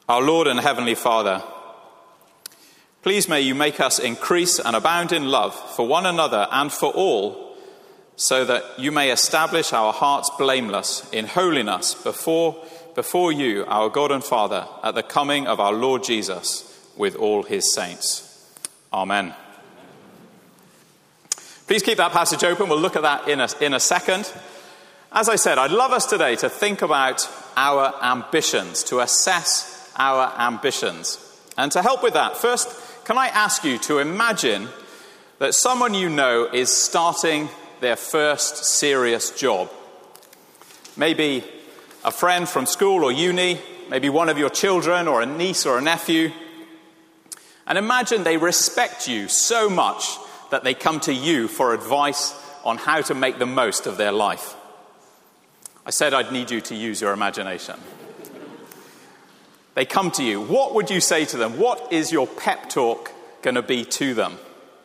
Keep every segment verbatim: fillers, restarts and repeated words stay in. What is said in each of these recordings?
Our Lord and Heavenly Father, please may you make us increase and abound in love for one another and for all, so that you may establish our hearts blameless in holiness before, before you, our God and Father, at the coming of our Lord Jesus with all his saints. Amen. Please keep that passage open. We'll look at that in a, in a second. As I said, I'd love us today to think about our ambitions, to assess our ambitions. And to help with that, first, can I ask you to imagine that someone you know is starting their first serious job? Maybe a friend from school or uni, maybe one of your children or a niece or a nephew. And imagine they respect you so much that they come to you for advice on how to make the most of their life. I said I'd need you to use your imagination. They come to you. What would you say to them? What is your pep talk going to be to them?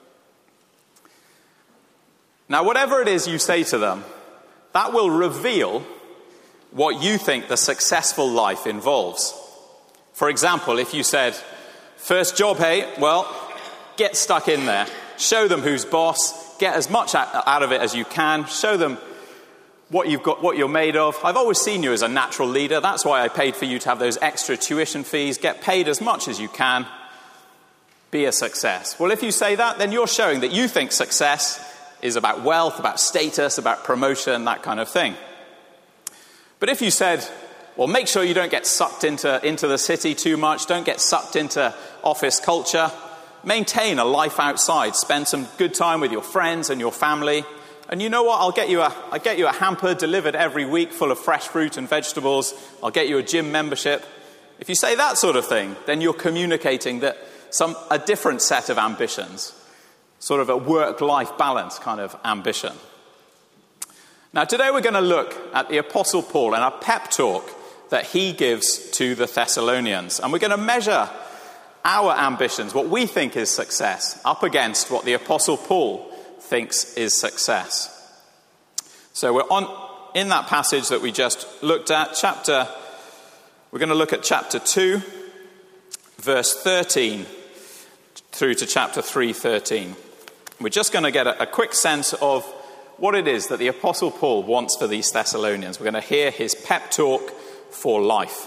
Now, whatever it is you say to them, that will reveal what you think the successful life involves. For example, if you said, first job, hey, well, get stuck in there. Show them who's boss. Get as much out of it as you can. Show them what you've got, what you're made of. I've always seen you as a natural leader. That's why I paid for you to have those extra tuition fees. Get paid as much as you can. Be a success. Well, if you say that, then you're showing that you think success is about wealth, about status, about promotion, that kind of thing. But if you said, well, make sure you don't get sucked into, into the city too much, don't get sucked into office culture, maintain a life outside, spend some good time with your friends and your family, and you know what, I'll get you a, I'll get you a hamper delivered every week full of fresh fruit and vegetables, I'll get you a gym membership. If you say that sort of thing, then you're communicating that some a different set of ambitions, sort of a work-life balance kind of ambition. Now, today we're going to look at the Apostle Paul and a pep talk that he gives to the Thessalonians. And we're going to measure our ambitions, what we think is success, up against what the Apostle Paul thinks is success. So we're on in that passage that we just looked at, chapter, we're going to look at chapter two, verse thirteen, through to chapter three, thirteen. We're just going to get a, a quick sense of what it is that the Apostle Paul wants for these Thessalonians. We're going to hear his pep talk for life.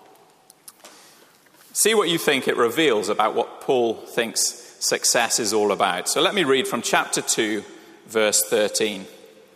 See what you think it reveals about what Paul thinks success is all about. So let me read from chapter two, verse thirteen.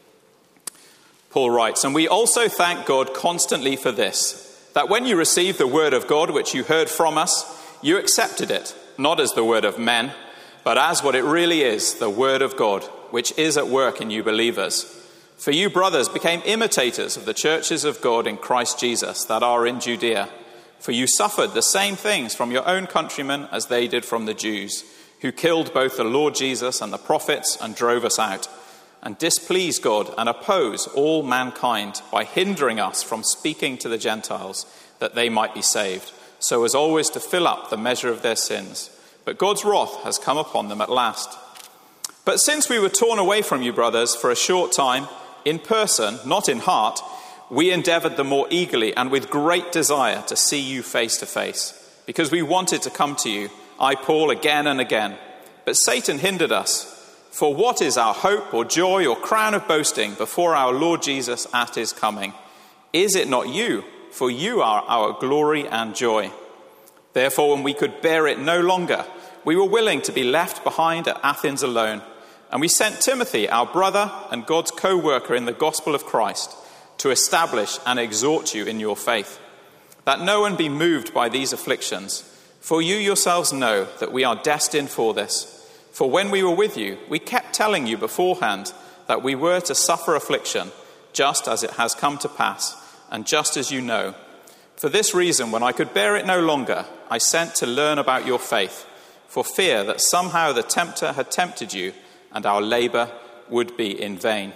Paul writes, "And we also thank God constantly for this, that when you received the word of God which you heard from us, you accepted it, not as the word of men, but as what it really is, the word of God, which is at work in you believers. For you, brothers, became imitators of the churches of God in Christ Jesus that are in Judea. For you suffered the same things from your own countrymen as they did from the Jews, who killed both the Lord Jesus and the prophets and drove us out, and displease God and oppose all mankind by hindering us from speaking to the Gentiles that they might be saved, so as always to fill up the measure of their sins. But God's wrath has come upon them at last. But since we were torn away from you, brothers, for a short time, in person, not in heart, we endeavored the more eagerly and with great desire to see you face to face, because we wanted to come to you, I, Paul, again and again. But Satan hindered us. For what is our hope or joy or crown of boasting before our Lord Jesus at his coming? Is it not you? For you are our glory and joy. Therefore, when we could bear it no longer, we were willing to be left behind at Athens alone. And we sent Timothy, our brother and God's co-worker in the gospel of Christ, to establish and exhort you in your faith, that no one be moved by these afflictions. For you yourselves know that we are destined for this. For when we were with you, we kept telling you beforehand that we were to suffer affliction, just as it has come to pass, and just as you know. For this reason, when I could bear it no longer, I sent to learn about your faith, for fear that somehow the tempter had tempted you, and our labor would be in vain."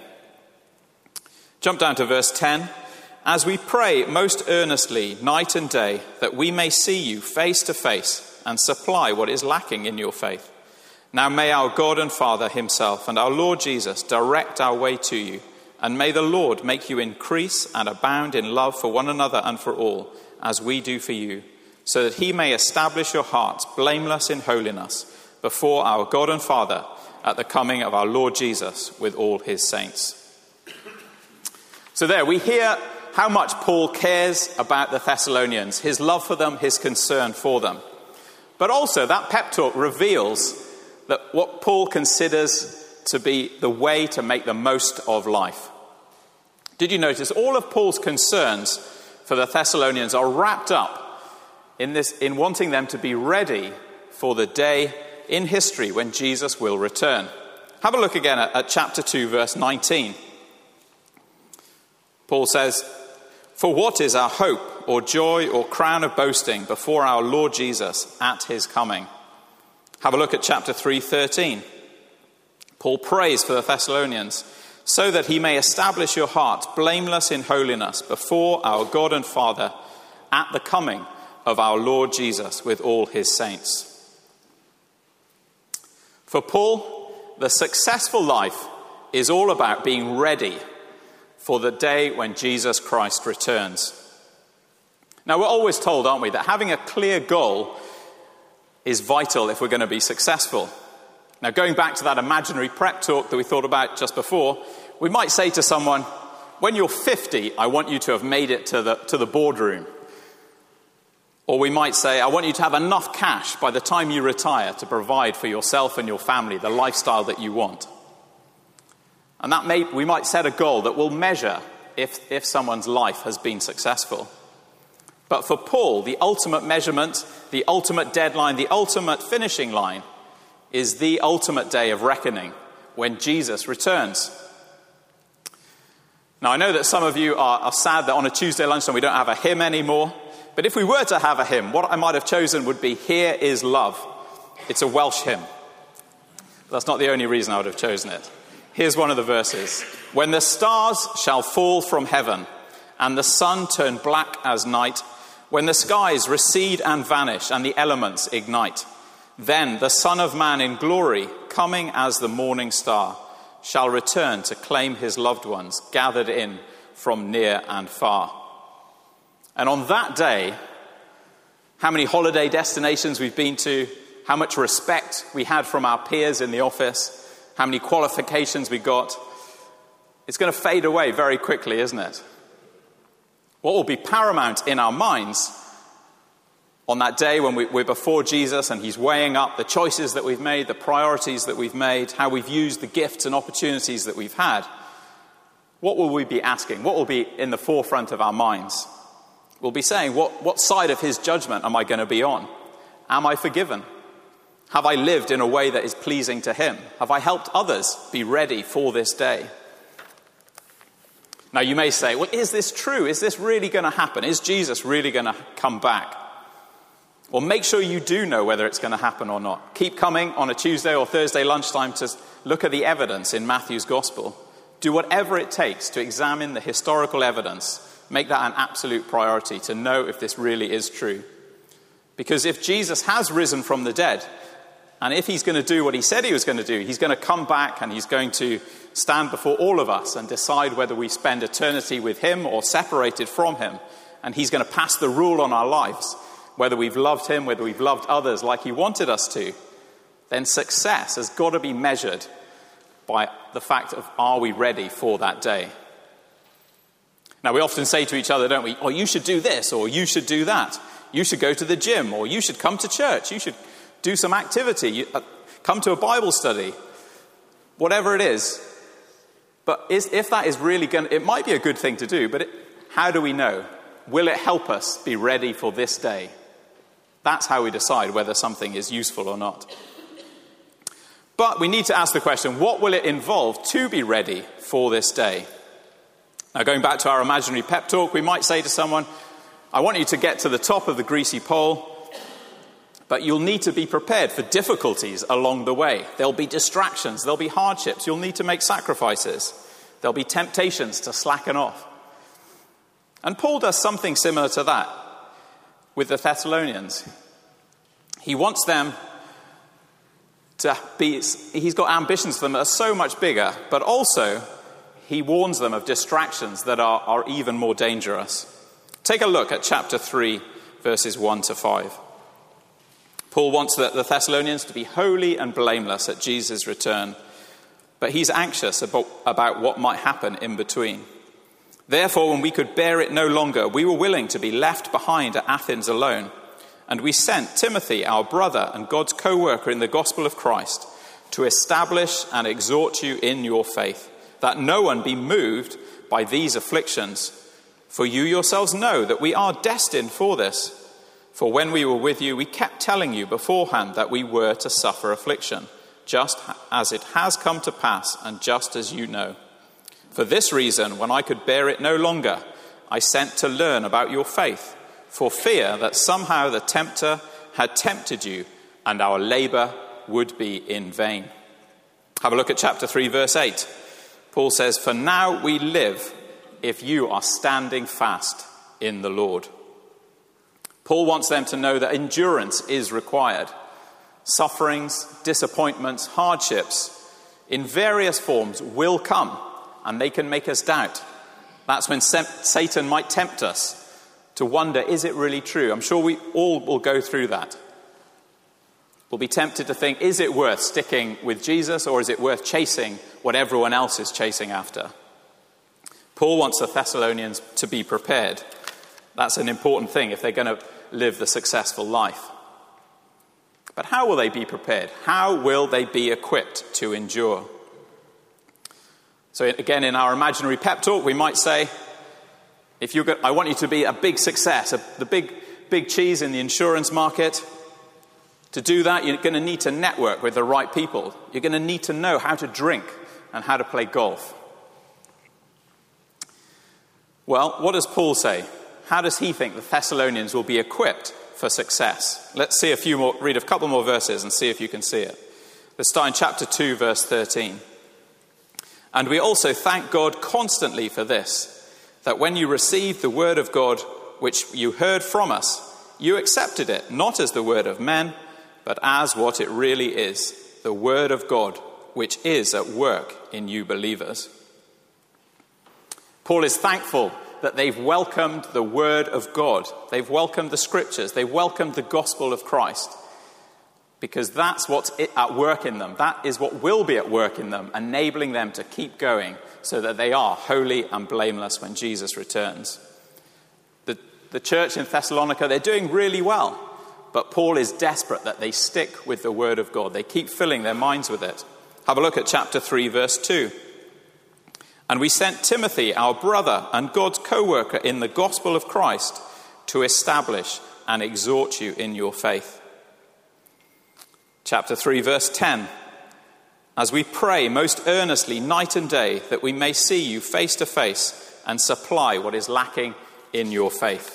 Jump down to verse ten. "As we pray most earnestly night and day that we may see you face to face and supply what is lacking in your faith. Now may our God and Father himself and our Lord Jesus direct our way to you, and may the Lord make you increase and abound in love for one another and for all, as we do for you, so that he may establish your hearts blameless in holiness before our God and Father at the coming of our Lord Jesus with all his saints. So there we hear how much Paul cares about the Thessalonians, his love for them, his concern for them. But also that pep talk reveals that what Paul considers to be the way to make the most of life. Did you notice all of Paul's concerns for the Thessalonians are wrapped up in this, in wanting them to be ready for the day in history when Jesus will return? Have a look again at, at chapter two, verse nineteen. Paul says, "For what is our hope or joy or crown of boasting before our Lord Jesus at his coming?" Have a look at chapter three, thirteen. Paul prays for the Thessalonians, "so that he may establish your hearts blameless in holiness before our God and Father at the coming of our Lord Jesus with all his saints." For Paul, the successful life is all about being ready for the day when Jesus Christ returns. Now, we're always told, aren't we, that having a clear goal is vital if we're going to be successful. Now, going back to that imaginary prep talk that we thought about just before, we might say to someone, when you're fifty, I want you to have made it to the, to the boardroom. Or we might say, I want you to have enough cash by the time you retire to provide for yourself and your family the lifestyle that you want. And that may, we might set a goal that will measure if, if someone's life has been successful. But for Paul, the ultimate measurement, the ultimate deadline, the ultimate finishing line is the ultimate day of reckoning when Jesus returns. Now, I know that some of you are, are sad that on a Tuesday lunchtime we don't have a hymn anymore. But if we were to have a hymn, what I might have chosen would be "Here is Love." It's a Welsh hymn. That's not the only reason I would have chosen it. Here's one of the verses. "When the stars shall fall from heaven, and the sun turn black as night, when the skies recede and vanish, and the elements ignite, then the Son of Man in glory, coming as the morning star, shall return to claim his loved ones, gathered in from near and far." And on that day, how many holiday destinations we've been to, how much respect we had from our peers in the office, how many qualifications we got, it's going to fade away very quickly, isn't it? What will be paramount in our minds on that day when we, we're before Jesus and he's weighing up the choices that we've made, the priorities that we've made, how we've used the gifts and opportunities that we've had, what will we be asking? What will be in the forefront of our minds? We'll be saying, what, what side of his judgment am I going to be on? Am I forgiven? Have I lived in a way that is pleasing to him? Have I helped others be ready for this day? Now, you may say, well, is this true? Is this really going to happen? Is Jesus really going to come back? Well, make sure you do know whether it's going to happen or not. Keep coming on a Tuesday or Thursday lunchtime to look at the evidence in Matthew's gospel. Do whatever it takes to examine the historical evidence. Make that an absolute priority to know if this really is true. Because if Jesus has risen from the dead, and if he's going to do what he said he was going to do, he's going to come back and he's going to stand before all of us and decide whether we spend eternity with him or separated from him. And he's going to pass the rule on our lives, whether we've loved him, whether we've loved others like he wanted us to. Then success has got to be measured by the fact of, are we ready for that day? Now, we often say to each other, don't we, oh, you should do this, or you should do that. You should go to the gym, or you should come to church. You should do some activity. You, uh, come to a Bible study. Whatever it is. But is, if that is really going to, it might be a good thing to do, but it, how do we know? Will it help us be ready for this day? That's how we decide whether something is useful or not. But we need to ask the question, what will it involve to be ready for this day? Now, going back to our imaginary pep talk, we might say to someone, I want you to get to the top of the greasy pole, but you'll need to be prepared for difficulties along the way. There'll be distractions, there'll be hardships, you'll need to make sacrifices. There'll be temptations to slacken off. And Paul does something similar to that with the Thessalonians. He wants them to be, he's got ambitions for them that are so much bigger, but also he warns them of distractions that are, are even more dangerous. Take a look at chapter three, verses one to five. Paul wants the Thessalonians to be holy and blameless at Jesus' return, but he's anxious about, about what might happen in between. Therefore, when we could bear it no longer, we were willing to be left behind at Athens alone, and we sent Timothy, our brother and God's co-worker in the gospel of Christ, to establish and exhort you in your faith, that no one be moved by these afflictions. For you yourselves know that we are destined for this. For when we were with you, we kept telling you beforehand that we were to suffer affliction, just as it has come to pass, and just as you know. For this reason, when I could bear it no longer, I sent to learn about your faith, for fear that somehow the tempter had tempted you, and our labor would be in vain. Have a look at chapter three, verse eight. Paul says, "For now we live if you are standing fast in the Lord." Paul wants them to know that endurance is required. Sufferings, disappointments, hardships in various forms will come, and they can make us doubt. That's when Satan might tempt us to wonder, is it really true? I'm sure we all will go through that. We'll be tempted to think, is it worth sticking with Jesus, or is it worth chasing what everyone else is chasing after? Paul wants the Thessalonians to be prepared. That's an important thing if they're going to live the successful life. But how will they be prepared? How will they be equipped to endure? So again, in our imaginary pep talk, we might say, if you, I want you to be a big success, a, the big, big cheese in the insurance market. To do that, you're going to need to network with the right people. You're going to need to know how to drink and how to play golf. Well, what does Paul say? How does he think the Thessalonians will be equipped for success? Let's see a few more, read a couple more verses and see if you can see it. Let's start in chapter two, verse thirteen. "And we also thank God constantly for this, that when you received the word of God, which you heard from us, you accepted it, not as the word of men, but as what it really is, the word of God, which is at work in you believers." Paul is thankful that they've welcomed the word of God. They've welcomed the scriptures. They've welcomed the gospel of Christ. Because that's what's at work in them. That is what will be at work in them, enabling them to keep going so that they are holy and blameless when Jesus returns. The, the church in Thessalonica, they're doing really well. But Paul is desperate that they stick with the word of God. They keep filling their minds with it. Have a look at chapter three, verse two. "And we sent Timothy, our brother and God's co-worker in the gospel of Christ, to establish and exhort you in your faith." Chapter three, verse ten. "As we pray most earnestly night and day that we may see you face to face and supply what is lacking in your faith."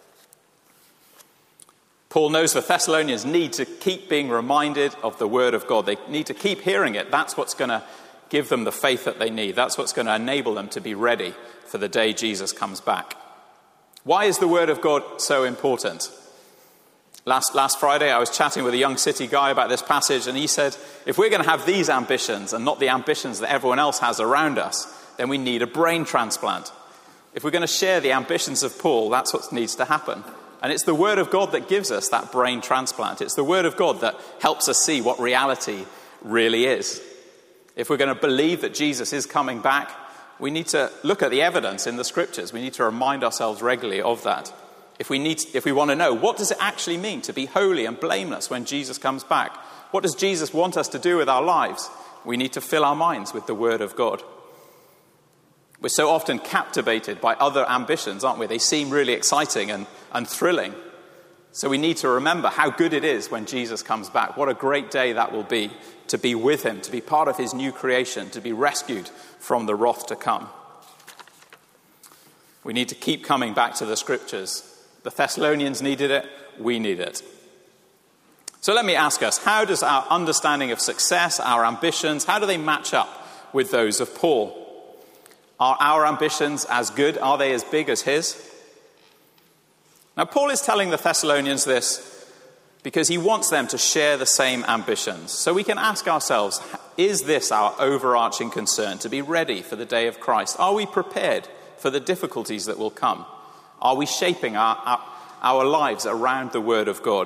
Paul knows the Thessalonians need to keep being reminded of the word of God. They need to keep hearing it. That's what's going to give them the faith that they need. That's what's going to enable them to be ready for the day Jesus comes back. Why is the word of God so important? Last, last Friday, I was chatting with a young city guy about this passage, and he said, if we're going to have these ambitions and not the ambitions that everyone else has around us, then we need a brain transplant. If we're going to share the ambitions of Paul, that's what needs to happen. And it's the word of God that gives us that brain transplant. It's the word of God that helps us see what reality really is. If we're going to believe that Jesus is coming back, we need to look at the evidence in the scriptures. We need to remind ourselves regularly of that. If we need, if we want to know, what does it actually mean to be holy and blameless when Jesus comes back? What does Jesus want us to do with our lives? We need to fill our minds with the word of God. We're so often captivated by other ambitions, aren't we? They seem really exciting and, and thrilling. So we need to remember how good it is when Jesus comes back. What a great day that will be to be with him, to be part of his new creation, to be rescued from the wrath to come. We need to keep coming back to the scriptures. The Thessalonians needed it, we need it. So let me ask us, how does our understanding of success, our ambitions, how do they match up with those of Paul? Are our ambitions as good? Are they as big as his? Now, Paul is telling the Thessalonians this because he wants them to share the same ambitions. So we can ask ourselves, is this our overarching concern, to be ready for the day of Christ? Are we prepared for the difficulties that will come? Are we shaping our, our, our lives around the Word of God.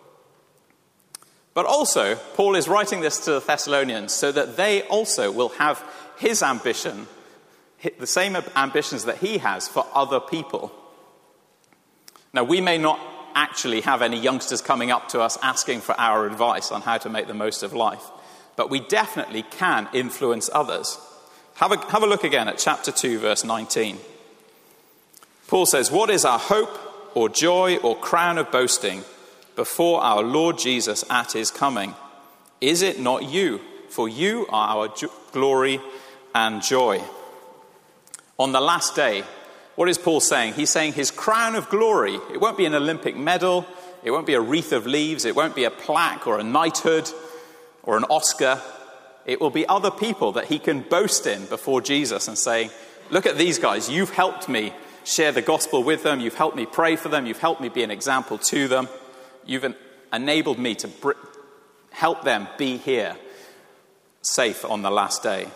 But also, Paul is writing this to the Thessalonians so that they also will have his ambition, the same ambitions that he has for other people. Now, we may not actually have any youngsters coming up to us asking for our advice on how to make the most of life, but we definitely can influence others. Have a, have a look again at chapter two, verse nineteen. Paul says, "What is our hope or joy or crown of boasting before our Lord Jesus at his coming? Is it not you? For you are our jo- glory and joy." On the last day, what is Paul saying? He's saying his crown of glory, it won't be an Olympic medal, it won't be a wreath of leaves, it won't be a plaque or a knighthood or an Oscar. It will be other people that he can boast in before Jesus and say, "Look at these guys, you've helped me share the gospel with them, you've helped me pray for them, you've helped me be an example to them, you've en- enabled me to br- help them be here safe on the last day."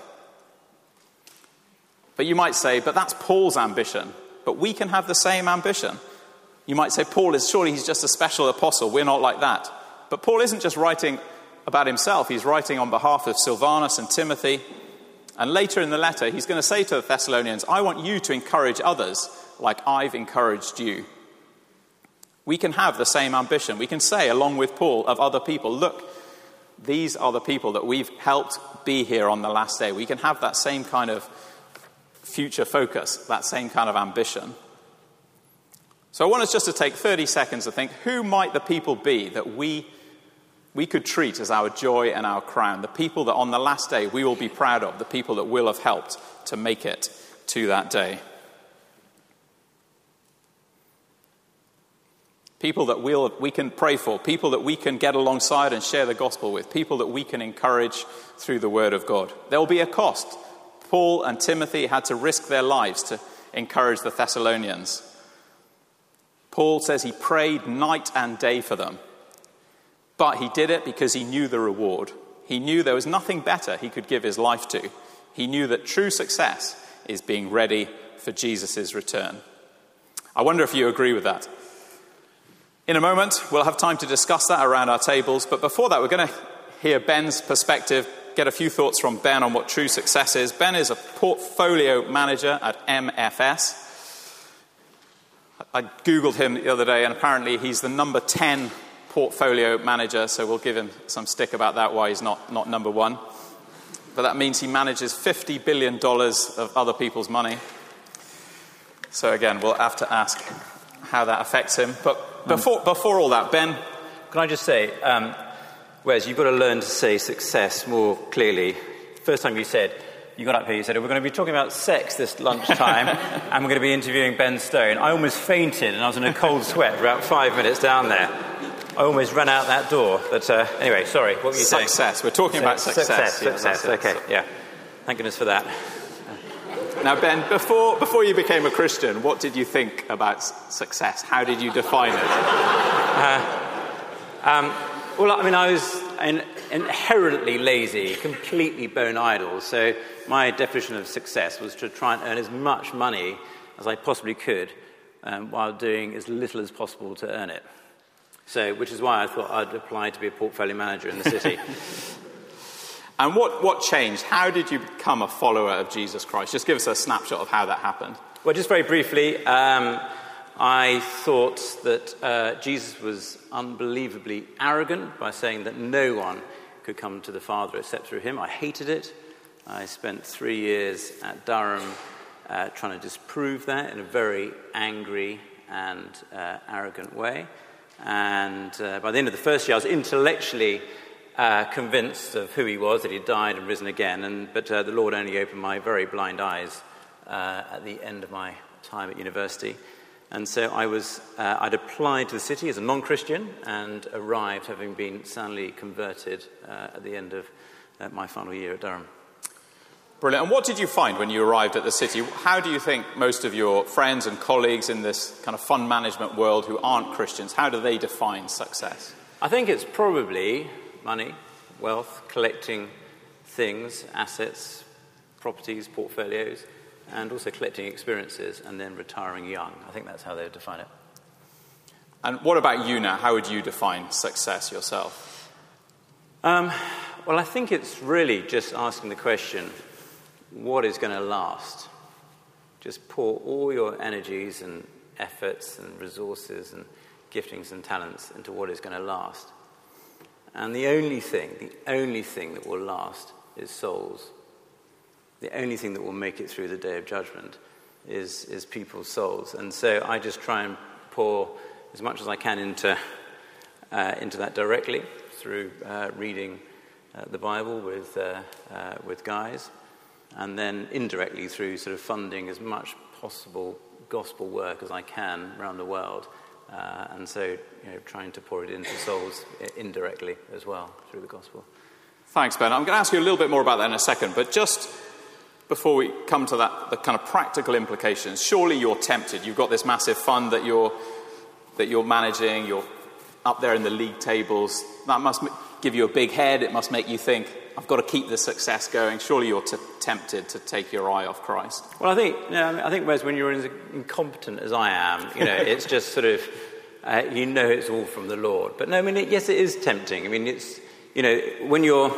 But you might say, but that's Paul's ambition. But we can have the same ambition. You might say, Paul is, surely he's just a special apostle. We're not like that. But Paul isn't just writing about himself. He's writing on behalf of Silvanus and Timothy. And later in the letter, he's going to say to the Thessalonians, I want you to encourage others like I've encouraged you. We can have the same ambition. We can say, along with Paul, of other people, look, these are the people that we've helped be here on the last day. We can have that same kind of future focus, that same kind of ambition. So I want us just to take thirty seconds to think, who might the people be that we we could treat as our joy and our crown, the people that on the last day we will be proud of, the people that will have helped to make it to that day. People that we'll, we can pray for, people that we can get alongside and share the gospel with, people that we can encourage through the word of God. There will be a cost. Paul and Timothy had to risk their lives to encourage the Thessalonians. Paul says he prayed night and day for them. But he did it because he knew the reward. He knew there was nothing better he could give his life to. He knew that true success is being ready for Jesus' return. I wonder if you agree with that. In a moment, we'll have time to discuss that around our tables. But before that, we're going to hear Ben's perspective, get a few thoughts from Ben on what true success is. Ben is a portfolio manager at M F S. I Googled him the other day, and apparently he's the number ten portfolio manager, so we'll give him some stick about that, why he's not, not number one. But that means he manages fifty billion dollars of other people's money. So again, we'll have to ask how that affects him. But before, before all that, Ben... Can I just say, um, Wes, you've got to learn to say success more clearly. First time you said, you got up here, you said, we're going to be talking about sex this lunchtime, and we're going to be interviewing Ben Stone. I almost fainted, and I was in a cold sweat for about five minutes down there. I almost ran out that door. But uh, anyway, sorry, what were you saying? Success. We're talking about success. Success, yes, success. Okay, yeah. Thank goodness for that. Now, Ben, before before you became a Christian, what did you think about success? How did you define it? Uh, um, well, I mean, I was in, inherently lazy, completely bone idle. So my definition of success was to try and earn as much money as I possibly could um, while doing as little as possible to earn it. So, which is why I thought I'd apply to be a portfolio manager in the city. And what, what changed? How did you become a follower of Jesus Christ? Just give us a snapshot of how that happened. Well, just very briefly, um, I thought that uh, Jesus was unbelievably arrogant by saying that no one could come to the Father except through him. I hated it. I spent three years at Durham uh, trying to disprove that in a very angry and uh, arrogant way. And uh, by the end of the first year, I was intellectually uh, convinced of who he was, that he died and risen again. And but uh, the Lord only opened my very blind eyes uh, at the end of my time at university. And so I was, uh, I'd applied to the city as a non-Christian and arrived having been soundly converted uh, at the end of uh, my final year at Durham. Brilliant. And what did you find when you arrived at the city? How do you think most of your friends and colleagues in this kind of fund management world who aren't Christians, how do they define success? I think it's probably money, wealth, collecting things, assets, properties, portfolios, and also collecting experiences and then retiring young. I think that's how they would define it. And what about you now? How would you define success yourself? Um, well, I think it's really just asking the question, what is going to last? Just pour all your energies and efforts and resources and giftings and talents into what is going to last. And the only thing, the only thing that will last is souls. The only thing that will make it through the day of judgment is, is people's souls. And so I just try and pour as much as I can into uh, into that directly through uh, reading uh, the Bible with uh, uh, with guys, and then indirectly through sort of funding as much possible gospel work as I can around the world, uh, and so you know trying to pour it into souls indirectly as well through the gospel. Thanks, Ben. I'm going to ask you a little bit more about that in a second, but just before we come to that, the kind of practical implications, surely you're tempted. You've got this massive fund that you're that you're managing, you're up there in the league tables. That must give you a big head. It must make you think, I've got to keep the success going. Surely you're t- tempted to take your eye off Christ. Well, I think, you know, I, mean, I think, Wes, when you're as incompetent as I am, you know, it's just sort of, uh, you know it's all from the Lord. But no, I mean, it, yes, it is tempting. I mean, it's, you know, when you're,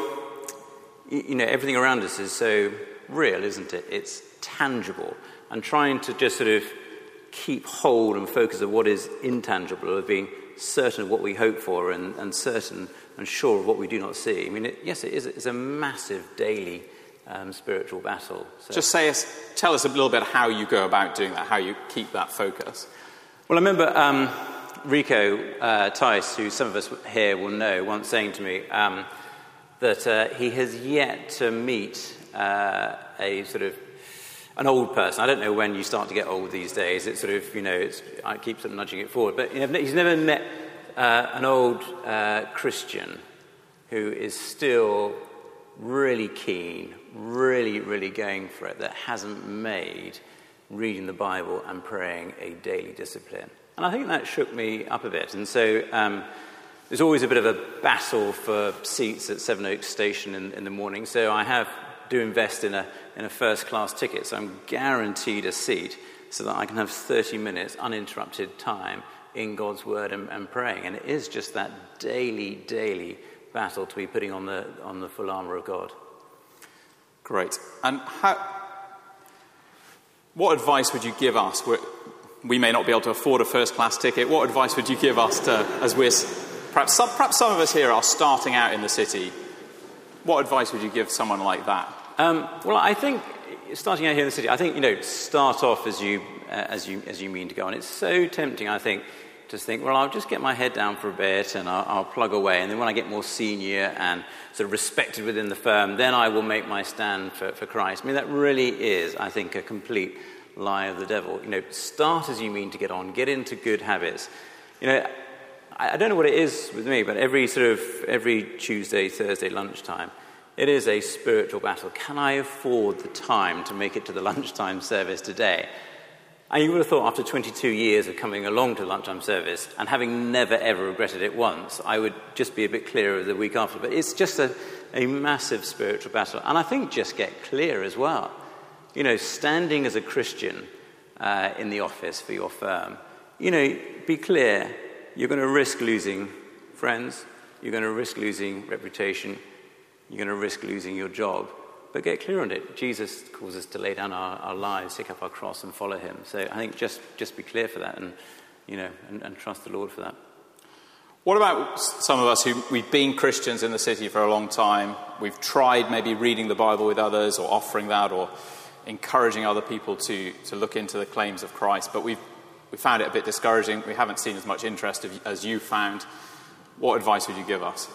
you know, everything around us is so real, isn't it? It's tangible. And trying to just sort of keep hold and focus on what is intangible, of being certain of what we hope for and, and certain and sure of what we do not see. I mean, it, yes, it is it's a massive daily um, spiritual battle. So. Just say us, tell us a little bit how you go about doing that, how you keep that focus. Well, I remember um, Rico uh, Tice, who some of us here will know, once saying to me um, that uh, he has yet to meet uh, a sort of an old person. I don't know when you start to get old these days. It's sort of, you know, it's, I keep sort of nudging it forward. But you know, he's never met uh, an old uh, Christian who is still really keen, really, really going for it, that hasn't made reading the Bible and praying a daily discipline. And I think that shook me up a bit. And so um, there's always a bit of a battle for seats at Sevenoaks Station in, in the morning. So I have do invest in a in a first-class ticket, so I'm guaranteed a seat so that I can have thirty minutes uninterrupted time in God's Word and, and praying. And it is just that daily, daily battle to be putting on the on the full armour of God. Great. And how, what advice would you give us? We're, we may not be able to afford a first-class ticket. What advice would you give us to, as we're perhaps some, perhaps some of us here are starting out in the city? What advice would you give someone like that? Um, well, I think starting out here in the city, I think you know, start off as you uh, as you as you mean to go. And it's so tempting, I think, to think, well, I'll just get my head down for a bit and I'll, I'll plug away, and then when I get more senior and sort of respected within the firm, then I will make my stand for, for Christ. I mean, that really is, I think, a complete lie of the devil. You know, start as you mean to get on, get into good habits. You know, I, I don't know what it is with me, but every sort of every Tuesday, Thursday lunchtime, it is a spiritual battle. Can I afford the time to make it to the lunchtime service today? And you would have thought after twenty-two years of coming along to the lunchtime service and having never ever regretted it once, I would just be a bit clearer the week after. But it's just a, a massive spiritual battle. And I think just get clear as well. You know, standing as a Christian uh, in the office for your firm, you know, be clear. You're going to risk losing friends. You're going to risk losing reputation. You're going to risk losing your job. But get clear on it. Jesus calls us to lay down our, our lives, take up our cross and follow him. So I think just, just be clear for that and, you know, and, and trust the Lord for that. What about some of us who, we've been Christians in the city for a long time. We've tried maybe reading the Bible with others or offering that or encouraging other people to, to look into the claims of Christ. But we've we found it a bit discouraging. We haven't seen as much interest as you found. What advice would you give us?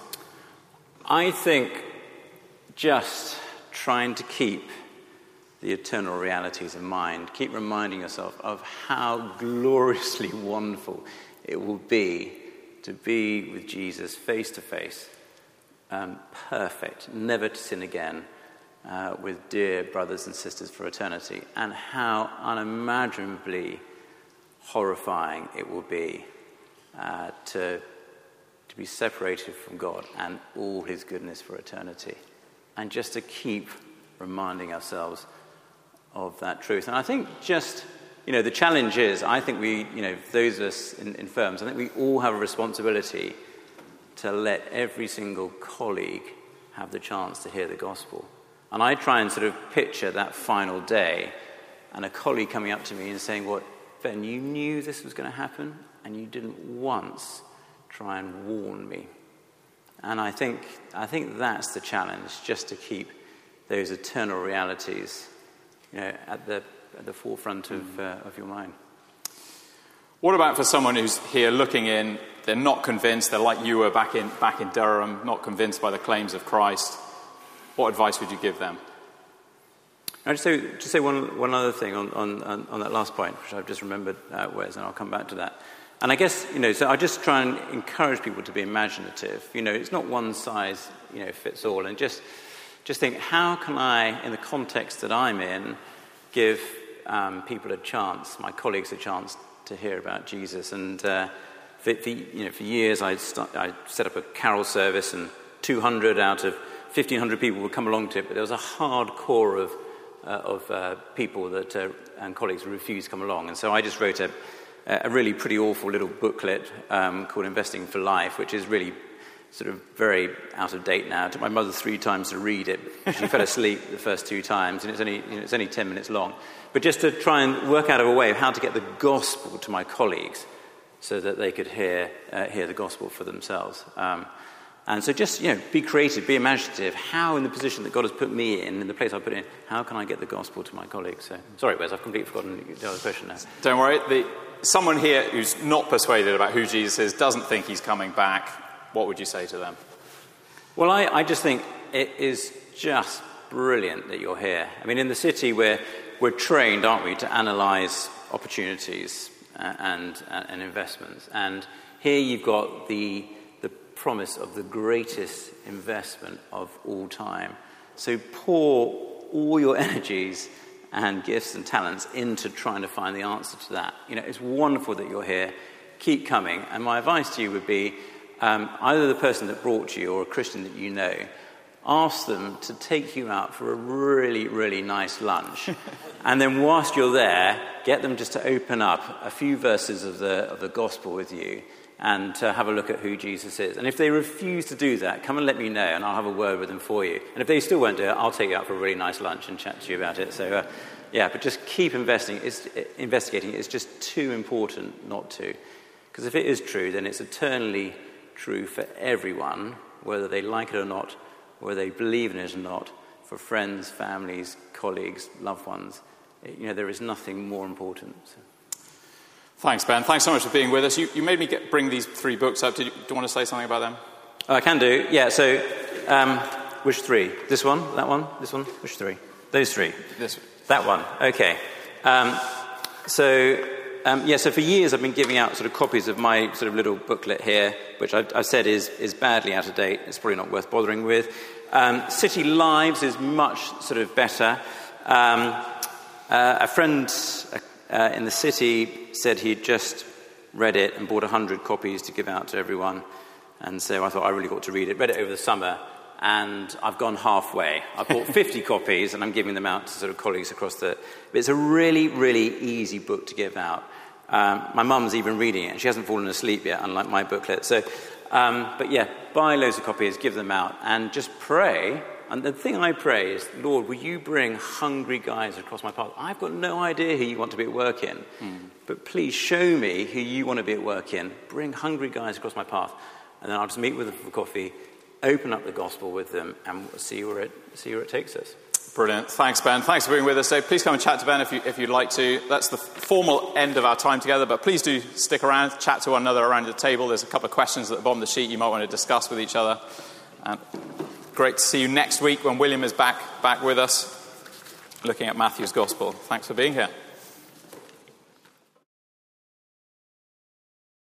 I think just trying to keep the eternal realities in mind. Keep reminding yourself of how gloriously wonderful it will be to be with Jesus face to face, um, perfect, never to sin again, uh, with dear brothers and sisters for eternity, and how unimaginably horrifying it will be uh, to, to be separated from God and all his goodness for eternity. And just to keep reminding ourselves of that truth. And I think just you know, the challenge is, I think we, you know, those of us in, in firms, I think we all have a responsibility to let every single colleague have the chance to hear the gospel. And I try and sort of picture that final day and a colleague coming up to me and saying, well, Ben, you knew this was going to happen and you didn't once try and warn me. And I think I think that's the challenge, just to keep those eternal realities, you know, at the at the forefront of uh, of your mind. What about for someone who's here looking in, they're not convinced, they're like you were back in back in Durham, not convinced by the claims of Christ? What advice would you give them? I'll just say, just say one one other thing on, on, on that last point, which I've just remembered, uh, Wes, and I'll come back to that. And I guess, you know, so I just try and encourage people to be imaginative. You know, it's not one size, you know, fits all. And just just think, how can I, in the context that I'm in, give um, people a chance, my colleagues a chance to hear about Jesus? And uh, for, for, you know, for years I, start, I set up a carol service, and two hundred out of fifteen hundred people would come along to it, but there was a hard core of uh, of uh, people that uh, and colleagues who refused to come along. And so I just wrote a a really pretty awful little booklet um, called Investing for Life, which is really sort of very out of date now. It took my mother three times to read it. She fell asleep the first two times, and it's only, you know, it's only ten minutes long. But just to try and work out of a way of how to get the gospel to my colleagues so that they could hear uh, hear the gospel for themselves. Um, and so just, you know, be creative, be imaginative. How, in the position that God has put me in, in the place I put in, how can I get the gospel to my colleagues? So, sorry, Wes, I've completely forgotten the other question now. Don't worry. The... Someone here who's not persuaded about who Jesus is, doesn't think he's coming back, what would you say to them? Well, I, I just think it is just brilliant that you're here. I mean, in the city, we're, we're trained, aren't we, to analyse opportunities and, and, and investments. And here you've got the, the promise of the greatest investment of all time. So pour all your energies and gifts and talents into trying to find the answer to that. You know, it's wonderful that you're here. Keep coming. And my advice to you would be, um, either the person that brought you or a Christian that you know, ask them to take you out for a really, really nice lunch. And then whilst you're there, get them just to open up a few verses of the of the gospel with you and to have a look at who Jesus is. And if they refuse to do that, come and let me know, and I'll have a word with them for you. And if they still won't do it, I'll take you out for a really nice lunch and chat to you about it. So, uh, yeah, but just keep investing. It's, investigating. It's just too important not to. Because if it is true, then it's eternally true for everyone, whether they like it or not, whether they believe in it or not, for friends, families, colleagues, loved ones. You know, there is nothing more important. So. Thanks, Ben. Thanks so much for being with us. You, you made me get, bring these three books up. Did you, do you want to say something about them? Oh, I can do. Yeah, so um, which three? This one? That one? This one? Which three? Those three? This. That one. Okay. Um, so, um, yeah, so for years I've been giving out sort of copies of my sort of little booklet here, which I've, I've said is, is badly out of date. It's probably not worth bothering with. Um, City Lives is much sort of better. Um, uh, a friend... A, Uh, in the city, said he'd just read it and bought one hundred copies to give out to everyone. And so I thought I really got to read it. Read it over the summer, and I've gone halfway. I bought fifty copies, and I'm giving them out to sort of colleagues across the... But it's a really, really easy book to give out. Um, my mum's even reading it, and she hasn't fallen asleep yet, unlike my booklet. So, um, but yeah, buy loads of copies, give them out, and just pray. And the thing I pray is, Lord, will you bring hungry guys across my path? I've got no idea who you want to be at work in, mm. but please show me who you want to be at work in. Bring hungry guys across my path. And then I'll just meet with them for coffee, open up the gospel with them, and see where it, see where it takes us. Brilliant. Thanks, Ben. Thanks for being with us. So please come and chat to Ben if, you, if you'd like to. That's the formal end of our time together, but please do stick around, chat to one another around the table. There's a couple of questions at the bottom of the sheet you might want to discuss with each other. And great to see you next week when William is back back with us, looking at Matthew's Gospel. Thanks for being here.